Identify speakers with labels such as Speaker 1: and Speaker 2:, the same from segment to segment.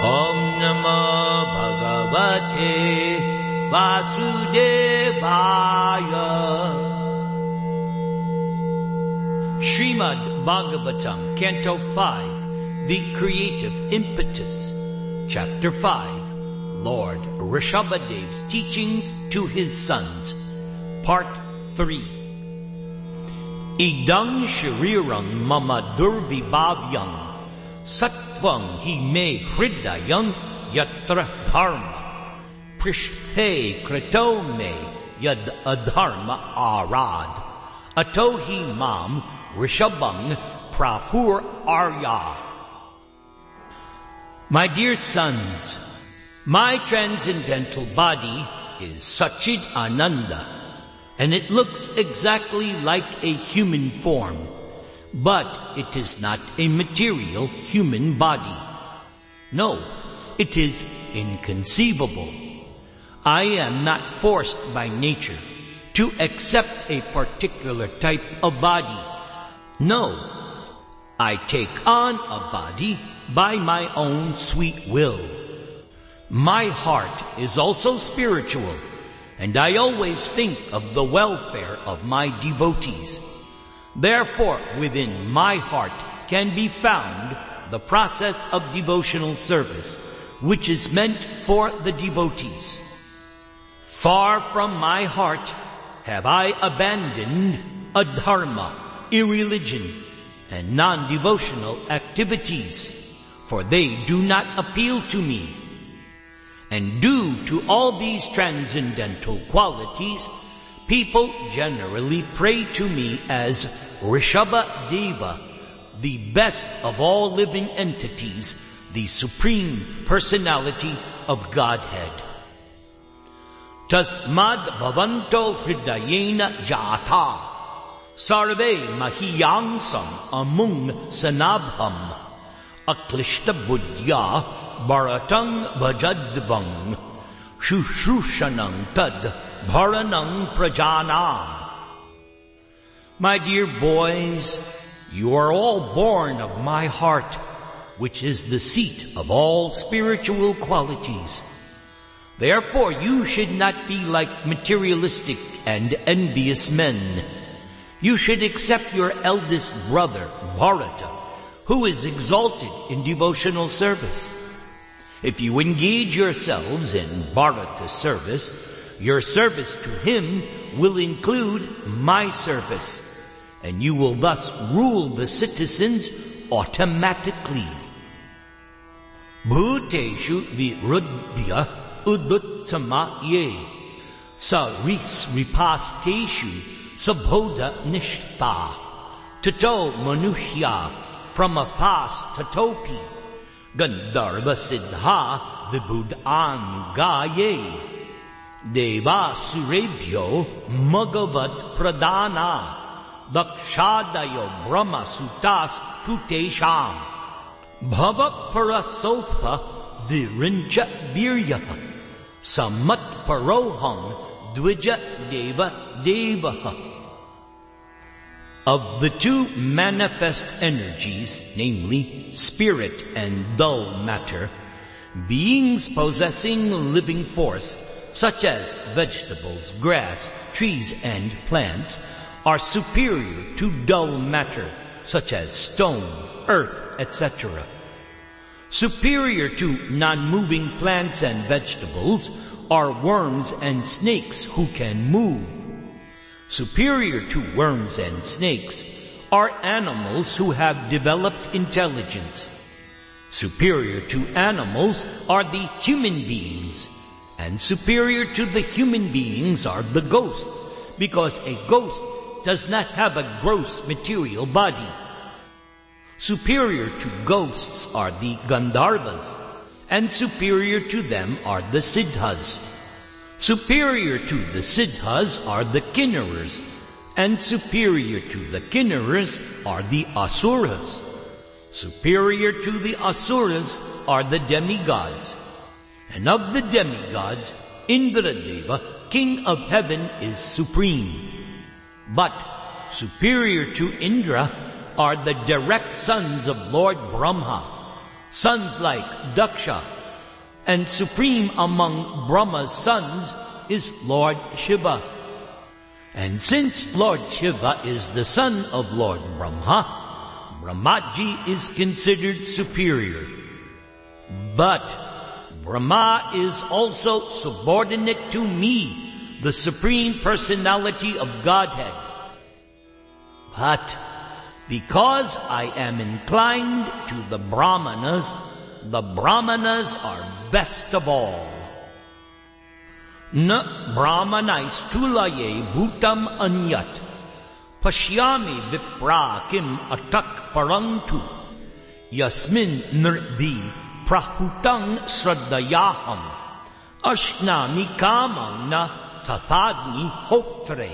Speaker 1: Om Namo Bhagavate Vasudevaya. Srimad Bhagavatam, Canto 5, The Creative Impetus, Chapter 5, Lord Rishabhadeva's Teachings to His Sons, Part 3. Idang Sharirang Mama Durvibhavyang Sattvang Hi Me Hridayang Yatra Dharma Prishthe Krato Me Yad Adharma Arad Atohi Mam Rishabhang Prapur Arya. My dear sons, my transcendental body is Satchid Ananda, and it looks exactly like a human form, but it is not a material human body. No, it is inconceivable. I am not forced by nature to accept a particular type of body. No, I take on a body by my own sweet will. My heart is also spiritual, and I always think of the welfare of my devotees. Therefore, within my heart can be found the process of devotional service, which is meant for the devotees. Far from my heart have I abandoned adharma, irreligion, and non-devotional activities, for they do not appeal to me. And due to all these transcendental qualities, people generally pray to me as Rishabhadeva, the best of all living entities, the Supreme Personality of Godhead. Tasmad bhavanto hridayena jata sarve mahiyangsam amung sanabham aklishta buddhya bharatang bhajadvang shushrushanang tad bharanang prajanam. My dear boys, you are all born of my heart, which is the seat of all spiritual qualities. Therefore, you should not be like materialistic and envious men. You should accept your eldest brother, Bharata, who is exalted in devotional service. If you engage yourselves in Bharata service, your service to him will include my service, and you will thus rule the citizens automatically. Bhuteshu viruddhya uduttama ye saris ripasteshu sabodha nishta tato manushya pramapas tatopi gandharva siddha vibhudan gaye deva surebhyo magavat pradana dakshadayo brahma sutas tutesham bhava parasofa virincha virya samat paroham dvija deva devaha. Of the two manifest energies, namely spirit and dull matter, beings possessing living force, such as vegetables, grass, trees, and plants, are superior to dull matter, such as stone, earth, etc. Superior to non-moving plants and vegetables are worms and snakes who can move. Superior to worms and snakes are animals who have developed intelligence. Superior to animals are the human beings, and superior to the human beings are the ghosts, because a ghost does not have a gross material body. Superior to ghosts are the Gandharvas, and superior to them are the Siddhas. Superior to the Siddhas are the Kinnaras, and superior to the Kinnaras are the Asuras. Superior to the Asuras are the demigods. And of the demigods, Indradeva, king of heaven, is supreme. But superior to Indra are the direct sons of Lord Brahma, sons like Daksha, and supreme among Brahma's sons is Lord Shiva. And since Lord Shiva is the son of Lord Brahma, Brahmaji is considered superior. But Brahma is also subordinate to me, the Supreme Personality of Godhead. But because I am inclined to the Brahmanas are best of all. Na brahmanais tulaye bhutam anyat pashyami vipra kim atak parantu yasmin nirdi prahutang sraddayaham ashnami kamang na tathadni hotre.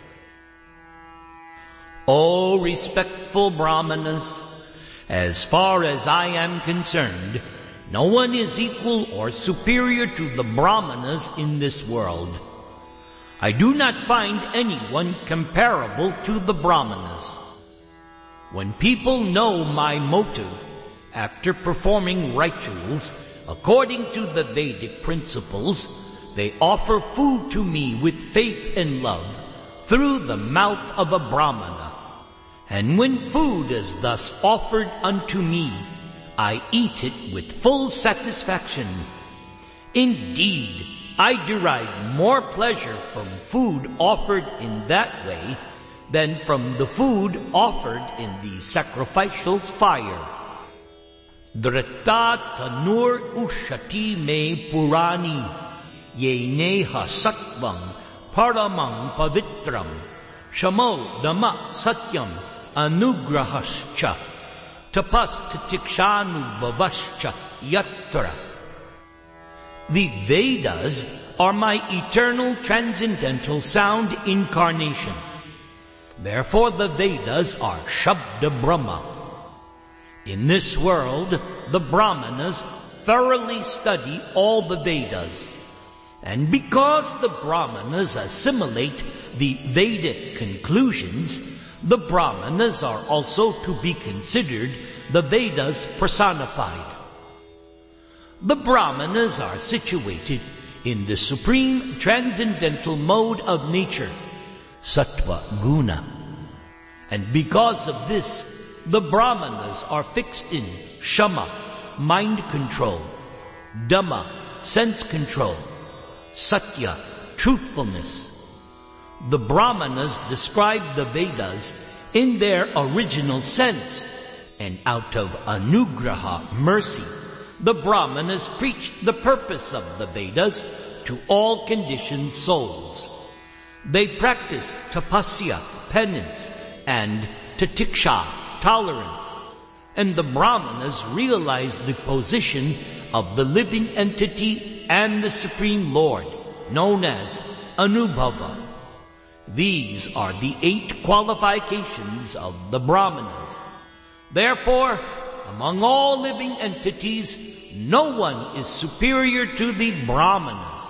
Speaker 1: O respectful Brahmanas, as far as I am concerned, no one is equal or superior to the Brahmanas in this world. I do not find anyone comparable to the Brahmanas. When people know my motive after performing rituals according to the Vedic principles, they offer food to me with faith and love through the mouth of a Brahmana. And when food is thus offered unto me, I eat it with full satisfaction. Indeed, I derive more pleasure from food offered in that way than from the food offered in the sacrificial fire. Drita tanur ushati me purani, yeneha sattvam paramang pavitram, shamo dhamma satyam anugrahascha, tapas titikshanu bhavascha yatra. The Vedas are my eternal transcendental sound incarnation. Therefore the Vedas are Shabda Brahma. In this world, the Brahmanas thoroughly study all the Vedas. And because the Brahmanas assimilate the Vedic conclusions, the Brahmanas are also to be considered the Vedas personified. The Brahmanas are situated in the supreme transcendental mode of nature, Sattva Guna. And because of this, the Brahmanas are fixed in Shama, mind control, Dhamma, sense control, Satya, truthfulness. The Brahmanas describe the Vedas in their original sense, and out of anugraha, mercy, the Brahmanas preach the purpose of the Vedas to all conditioned souls. They practice tapasya, penance, and titiksha, tolerance. And the Brahmanas realize the position of the living entity and the Supreme Lord, known as Anubhava. These are the 8 qualifications of the Brahmanas. Therefore, among all living entities, no one is superior to the Brahmanas.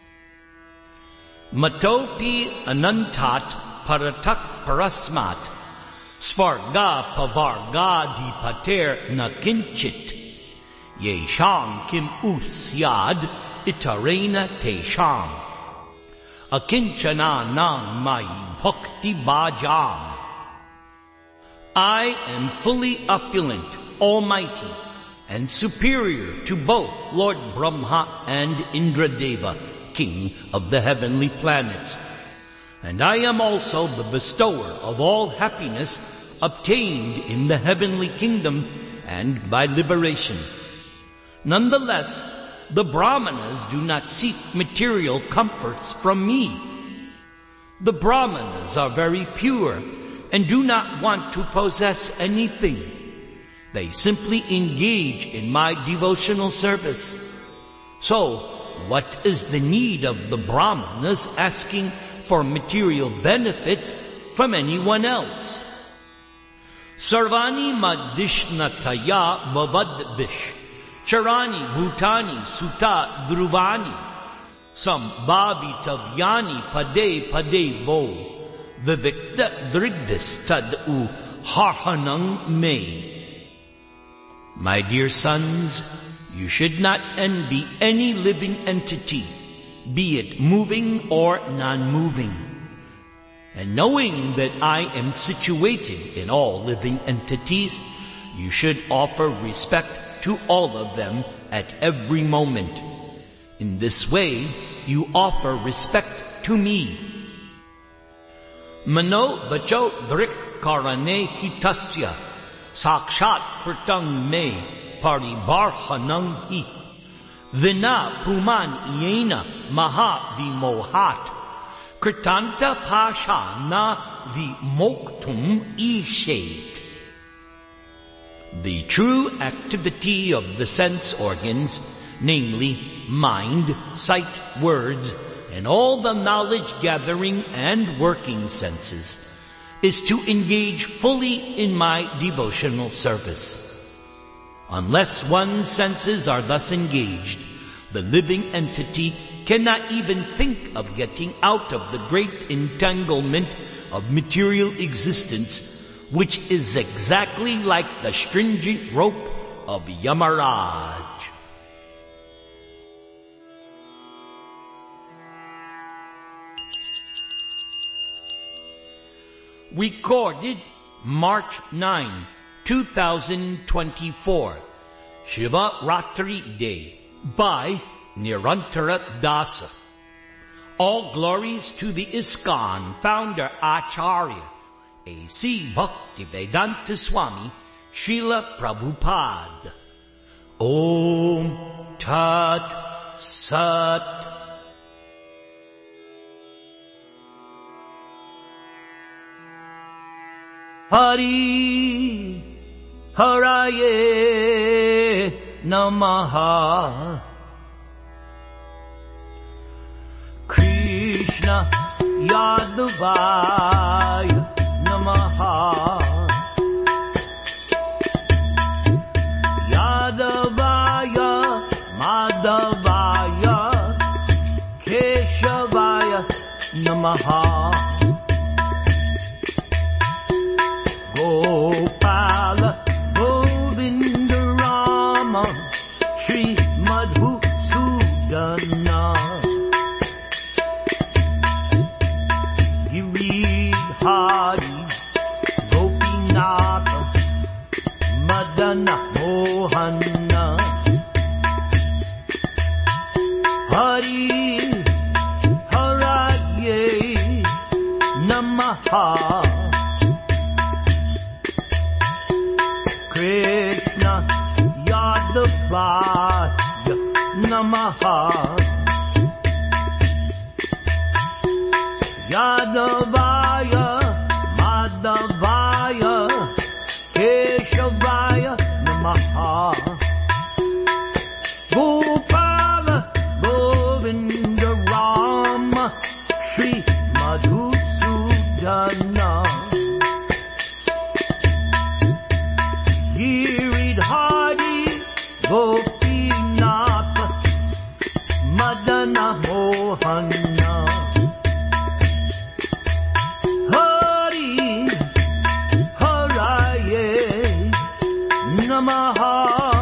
Speaker 1: Matopi anantat paratak parasmat svarga pavarga pater na kinchit yesham kim usyad itarena tesham akinchana nang mai bhakti bhajam. I am fully opulent, almighty, and superior to both Lord Brahma and Indradeva, king of the heavenly planets. And I am also the bestower of all happiness obtained in the heavenly kingdom and by liberation. Nonetheless, the Brahmanas do not seek material comforts from me. The Brahmanas are very pure and do not want to possess anything. They simply engage in my devotional service. So, what is the need of the Brahmanas asking for material benefits from anyone else? Sarvani madishnataya bhavadvish charani bhutani sutta druvani sambhavitavyani pade pade vo vivikta drigdis tad u harhanang me. My dear sons, you should not envy any living entity, be it moving or non-moving. And knowing that I am situated in all living entities, you should offer respect to all of them at every moment. In this way, you offer respect to me. Mano vacho drik karane hitasya sakshat krtang me paribarhanang hi vina puman yena maha vimohat Kritanta pasha na vimoktum ishet. The true activity of the sense organs, namely mind, sight, words, and all the knowledge-gathering and working senses, is to engage fully in my devotional service. Unless one's senses are thus engaged, the living entity cannot even think of getting out of the great entanglement of material existence, which is exactly like the stringent rope of Yamaraj. Recorded March 9, 2024, Shiva Ratri Day, by Nirantara Dasa. All glories to the ISKCON founder Acharya, A.C. Bhaktivedanta Swami, Srila Prabhupada. Om Tat Sat. Hari Haraye Namaha. Krishna Yadavaya Namaha. Yadavaya Madhavaya Keshavaya Namaha. Gopala Govinda Rama Shri Madhusudana Giridhari Gopinatha Madana Mohana Hari Haraye Namaha. Krishna Yadavaya Namaha. Yadavaya Madhavaya Keshavaya Namaha. Gopala Govinda Rama Shri Madhusudana Giridhari Gopinatha Madana Mohana Hari Haraye Namaha.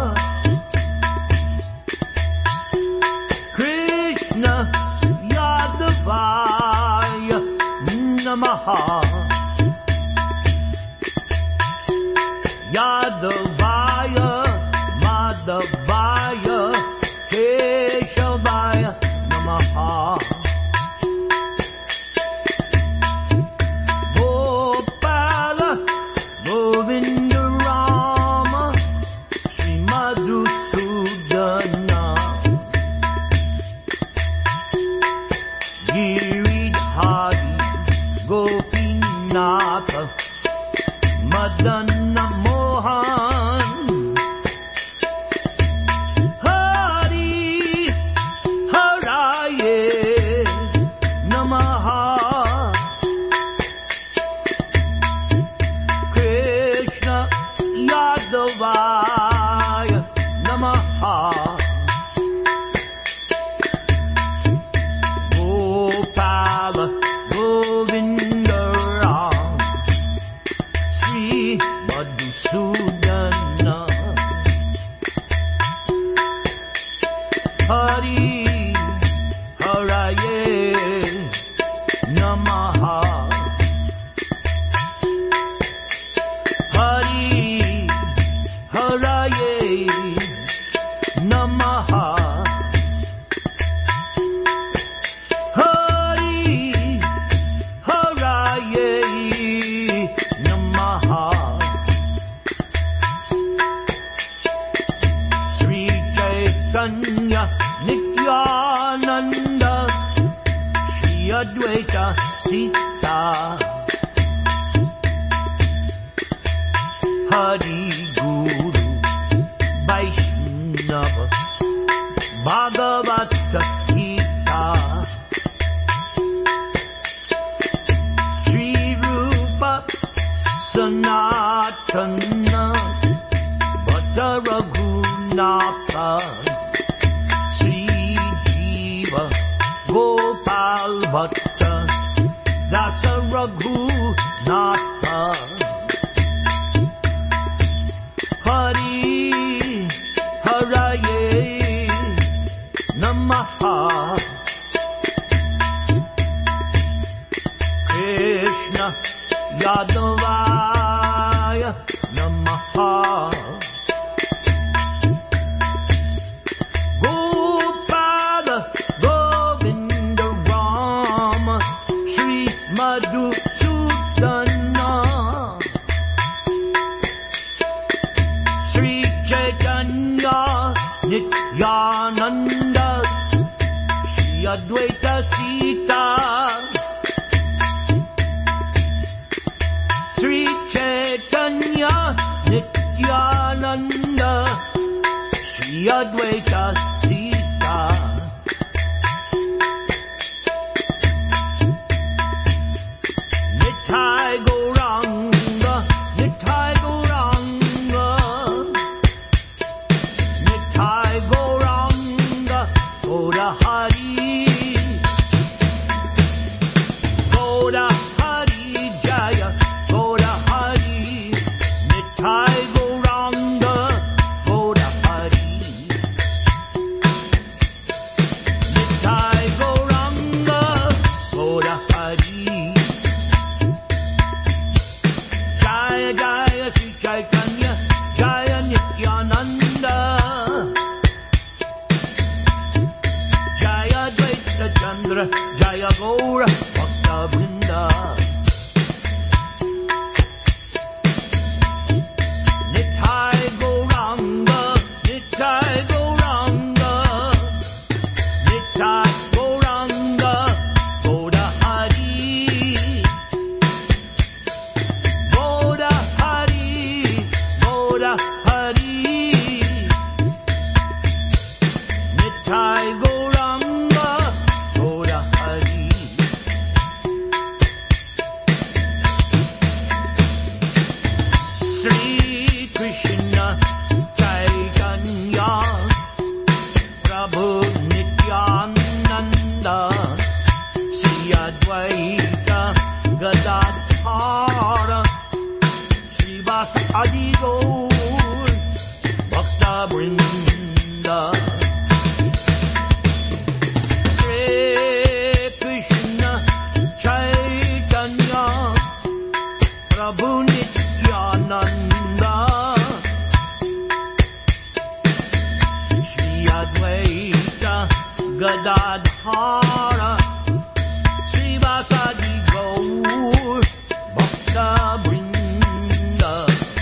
Speaker 1: Krishna Yadavaya Namaha. Yadavaya Madhavaya Keshavaya Namaha. Gopala Govinda Rama Shri Madhusudana Giridhari Gopinatha Madana Mohan Hari Haraye Namaha. Krishna Yadavaya Namaha. Gopala Govinda Ram Shri Madhusudana Sanatana Bhatta Raghunatha Sri Jiva Gopal Bhatta Dasa Raghunatha Hari Haraye Namaha Krishna Yadavaya Namaha Gopala Govinda Rama Sri Madhusudana Sri Chaitanya Nityananda Sri Advaita Sita Sri Chaitanya Nityananda Sri Advaita Sita Nitai Gauranga Nitai Gauranga Nitai Gauranga Goda Hari Goda Hari Jaya Goda Hari Nitai Gauranga Goda Hari Nitai Gauranga Goda Hari Jaya Jaya Sri Chaitanya Jaya Nityananda Jaya Advaita Chandra Jaya Gaura Bhakta Vrinda Nitai Gauranga Nitai Gauranga Nitai Gauranga Goda Hari Goda Hari Goda Hari Nitai Gauranga Goda Hari Sri Krishna Chaitanya Prabhu Nityananda Sri Advaita Gadadhara Srivasa Adi Gaur Bhakta Vrinda Sri Krishna Chaitanya Prabhu Nityananda Sri Advaita Gadadhara Srivasadi Gaur Bhakta Vrinda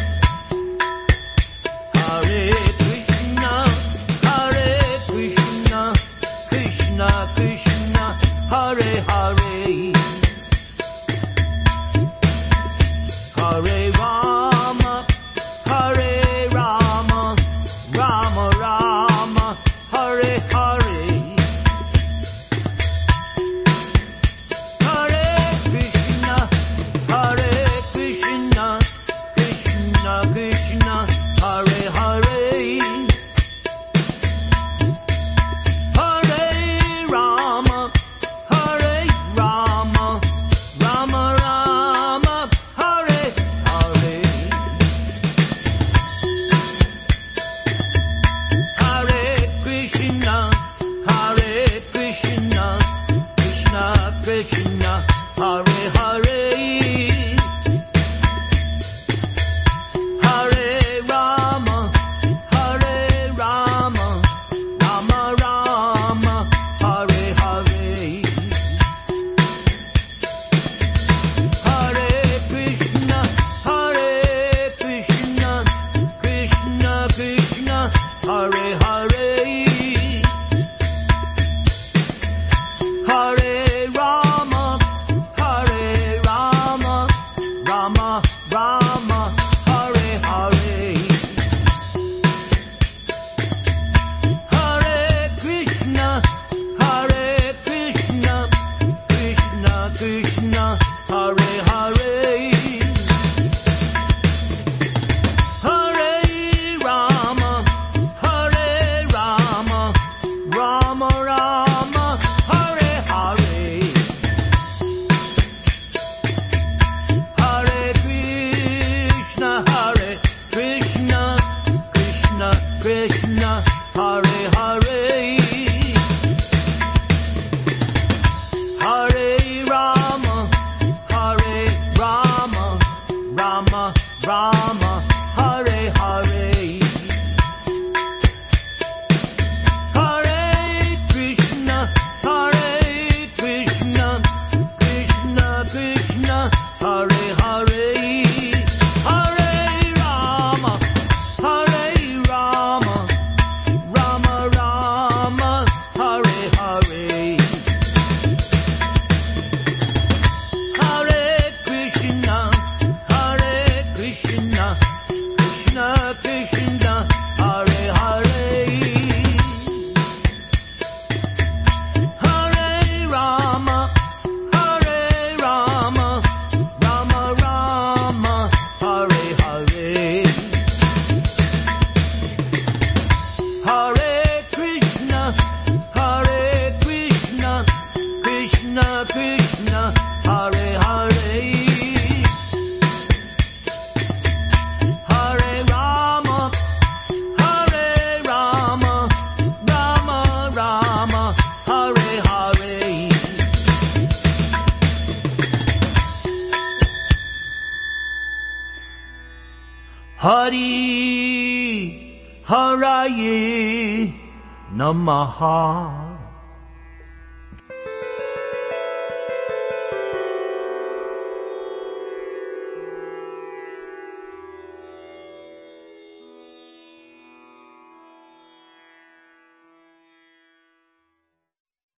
Speaker 1: Hare Krishna Krishna Krishna Hare Hare Hare Rama Rama Rama Hare Hare Hare Krishna Krishna Krishna Hare Hare Hare Rama Rama Rama Hare Hare Rama, Hare Hare. Hare Krishna, Krishna Krishna, Hare Hare. Hare Rama, Rama Rama, Hare Hare. Hare Krishna, Krishna Krishna, Hare Hare. Hare Rama, Rama Rama, Hare Hare. Hare Krishna, Krishna Krishna, Hare Hare. Hare Rama, Rama Rama, Hare Hare. Hari Haraye Namaha.